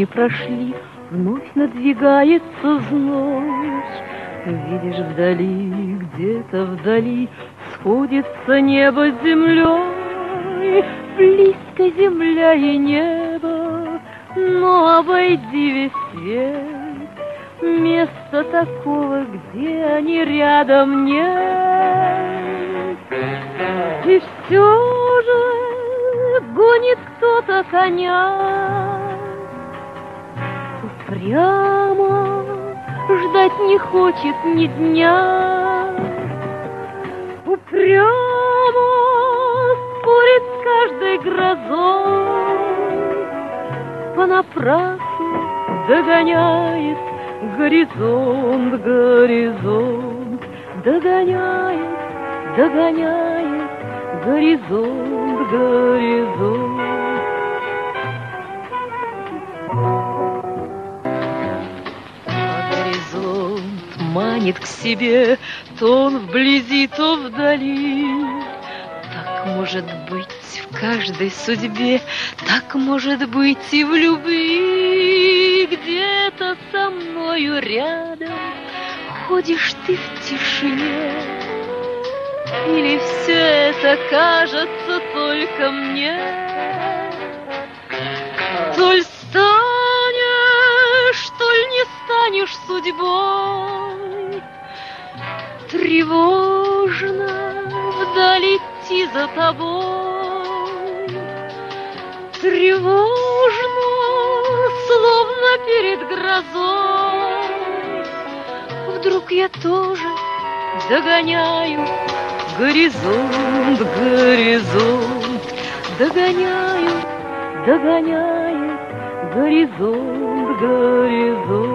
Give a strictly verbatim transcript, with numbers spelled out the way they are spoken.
дни прошли, вновь надвигается зной. Видишь вдали, где-то вдали сходится небо с землей. Близко земля и небо, но обойди весь свет. Места такого, где они рядом нет. И все же гонит кто-то коня. Упрямо ждать не хочет ни дня. Упрямо спорит с каждой грозой. Понапрасну догоняет горизонт, горизонт. Догоняет, догоняет горизонт, горизонт. Манит к себе, то он вблизи, то вдали. Так может быть в каждой судьбе, так может быть и в любви. Где-то со мною рядом ходишь ты в тишине, или все это кажется только мне? Толь станешь, толь не станешь судьбой. Тревожно вдаль идти за тобой. Тревожно, словно перед грозой. Вдруг я тоже догоняю горизонт, горизонт. Догоняю, догоняю горизонт, горизонт.